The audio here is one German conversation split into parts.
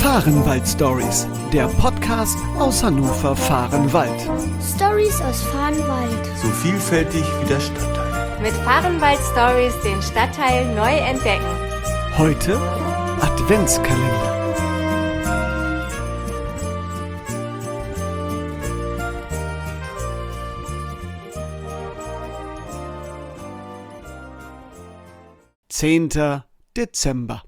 Fahrenwald-Stories, der Podcast aus Hannover-Fahrenwald. Stories aus Fahrenwald. So vielfältig wie der Stadtteil. Mit Fahrenwald-Stories den Stadtteil neu entdecken. Heute Adventskalender. (10. Dezember).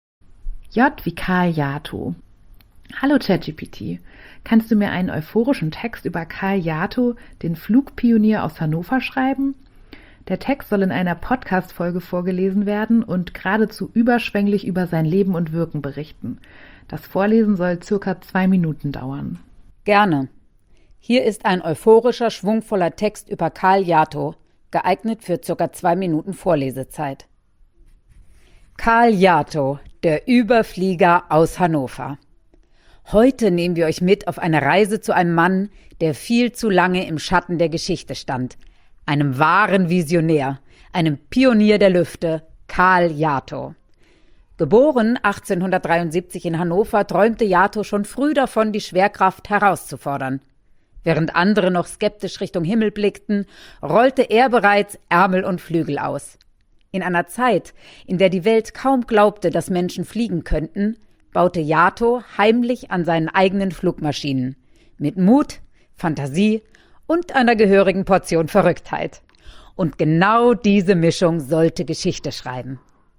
J wie Karl Jato. Hallo ChatGPT, kannst du mir einen euphorischen Text über Karl Jato, den Flugpionier aus Hannover, schreiben? Der Text soll in einer Podcast-Folge vorgelesen werden und geradezu überschwänglich über sein Leben und Wirken berichten. Das Vorlesen soll circa 2 Minuten dauern. Gerne. Hier ist ein euphorischer, schwungvoller Text über Karl Jato, geeignet für circa 2 Minuten Vorlesezeit. Karl Jato, der Überflieger aus Hannover. Heute nehmen wir euch mit auf eine Reise zu einem Mann, der viel zu lange im Schatten der Geschichte stand. Einem wahren Visionär, einem Pionier der Lüfte, Karl Jato. Geboren 1873 in Hannover, träumte Jato schon früh davon, die Schwerkraft herauszufordern. Während andere noch skeptisch Richtung Himmel blickten, rollte er bereits Ärmel und Flügel aus. In einer Zeit, in der die Welt kaum glaubte, dass Menschen fliegen könnten, baute Jato heimlich an seinen eigenen Flugmaschinen. Mit Mut, Fantasie und einer gehörigen Portion Verrücktheit. Und genau diese Mischung sollte Geschichte schreiben.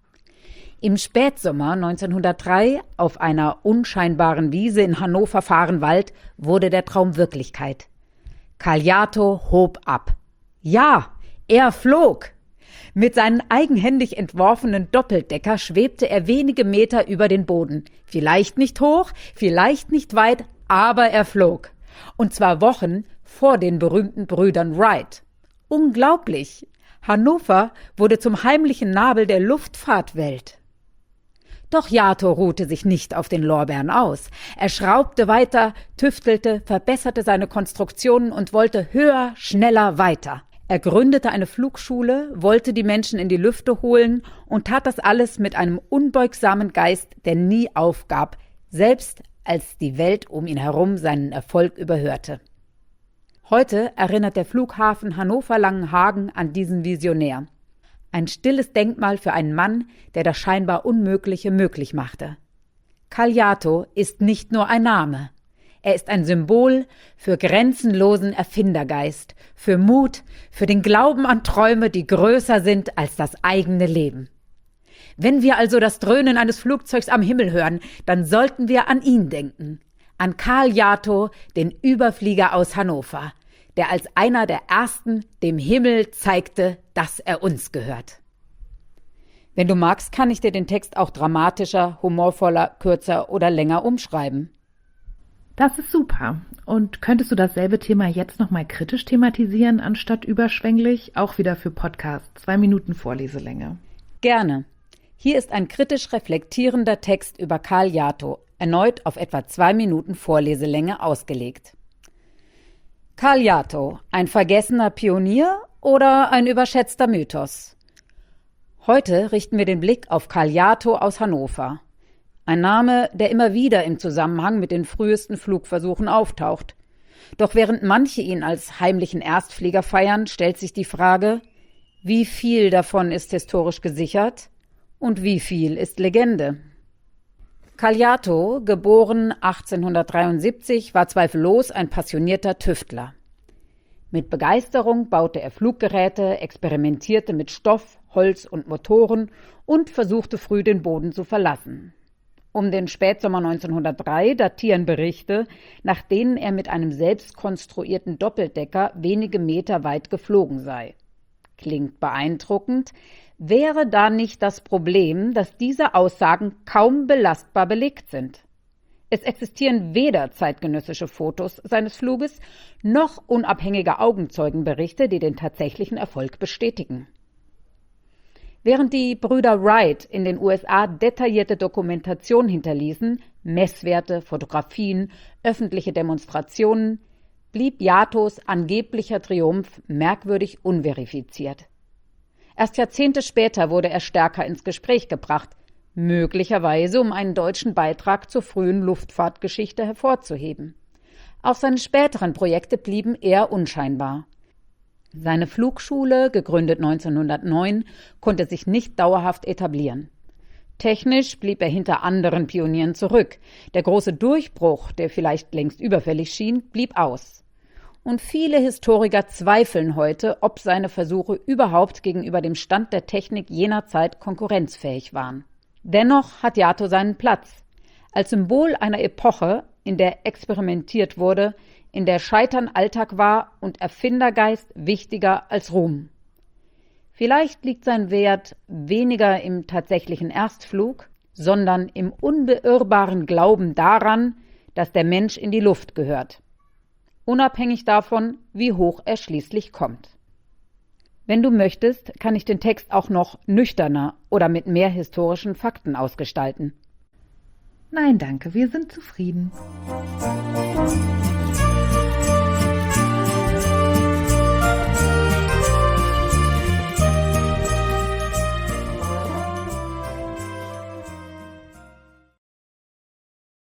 Im Spätsommer 1903, auf einer unscheinbaren Wiese in Hannover-Fahrenwald, wurde der Traum Wirklichkeit. Karl Jato hob ab. Ja, er flog! Mit seinen eigenhändig entworfenen Doppeldecker schwebte er wenige Meter über den Boden. Vielleicht nicht hoch, vielleicht nicht weit, aber er flog. Und zwar Wochen vor den berühmten Brüdern Wright. Unglaublich! Hannover wurde zum heimlichen Nabel der Luftfahrtwelt. Doch Jato ruhte sich nicht auf den Lorbeeren aus. Er schraubte weiter, tüftelte, verbesserte seine Konstruktionen und wollte höher, schneller, weiter. Er gründete eine Flugschule, wollte die Menschen in die Lüfte holen und tat das alles mit einem unbeugsamen Geist, der nie aufgab, selbst als die Welt um ihn herum seinen Erfolg überhörte. Heute erinnert der Flughafen Hannover-Langenhagen an diesen Visionär. Ein stilles Denkmal für einen Mann, der das scheinbar Unmögliche möglich machte. Karl Jato ist nicht nur ein Name. Er ist ein Symbol für grenzenlosen Erfindergeist, für Mut, für den Glauben an Träume, die größer sind als das eigene Leben. Wenn wir also das Dröhnen eines Flugzeugs am Himmel hören, dann sollten wir an ihn denken. An Karl Jato, den Überflieger aus Hannover, der als einer der Ersten dem Himmel zeigte, dass er uns gehört. Wenn du magst, kann ich dir den Text auch dramatischer, humorvoller, kürzer oder länger umschreiben. Das ist super. Und könntest du dasselbe Thema jetzt nochmal kritisch thematisieren, anstatt überschwänglich? Auch wieder für Podcast, 2 Minuten Vorleselänge. Gerne. Hier ist ein kritisch reflektierender Text über Karl Jato, erneut auf etwa 2 Minuten Vorleselänge ausgelegt. Karl Jato, ein vergessener Pionier oder ein überschätzter Mythos? Heute richten wir den Blick auf Karl Jato aus Hannover. Ein Name, der immer wieder im Zusammenhang mit den frühesten Flugversuchen auftaucht. Doch während manche ihn als heimlichen Erstflieger feiern, stellt sich die Frage, wie viel davon ist historisch gesichert und wie viel ist Legende? Karl Jato, geboren 1873, war zweifellos ein passionierter Tüftler. Mit Begeisterung baute er Fluggeräte, experimentierte mit Stoff, Holz und Motoren und versuchte früh den Boden zu verlassen. Um den Spätsommer 1903 datieren Berichte, nach denen er mit einem selbst konstruierten Doppeldecker wenige Meter weit geflogen sei. Klingt beeindruckend, wäre da nicht das Problem, dass diese Aussagen kaum belastbar belegt sind. Es existieren weder zeitgenössische Fotos seines Fluges noch unabhängige Augenzeugenberichte, die den tatsächlichen Erfolg bestätigen. Während die Brüder Wright in den USA detaillierte Dokumentation hinterließen, Messwerte, Fotografien, öffentliche Demonstrationen, blieb Jatos angeblicher Triumph merkwürdig unverifiziert. Erst Jahrzehnte später wurde er stärker ins Gespräch gebracht, möglicherweise um einen deutschen Beitrag zur frühen Luftfahrtgeschichte hervorzuheben. Auch seine späteren Projekte blieben eher unscheinbar. Seine Flugschule, gegründet 1909, konnte sich nicht dauerhaft etablieren. Technisch blieb er hinter anderen Pionieren zurück. Der große Durchbruch, der vielleicht längst überfällig schien, blieb aus. Und viele Historiker zweifeln heute, ob seine Versuche überhaupt gegenüber dem Stand der Technik jener Zeit konkurrenzfähig waren. Dennoch hat Yato seinen Platz. Als Symbol einer Epoche, in der experimentiert wurde, in der Scheitern Alltag war und Erfindergeist wichtiger als Ruhm. Vielleicht liegt sein Wert weniger im tatsächlichen Erstflug, sondern im unbeirrbaren Glauben daran, dass der Mensch in die Luft gehört, unabhängig davon, wie hoch er schließlich kommt. Wenn du möchtest, kann ich den Text auch noch nüchterner oder mit mehr historischen Fakten ausgestalten. Nein, danke, wir sind zufrieden.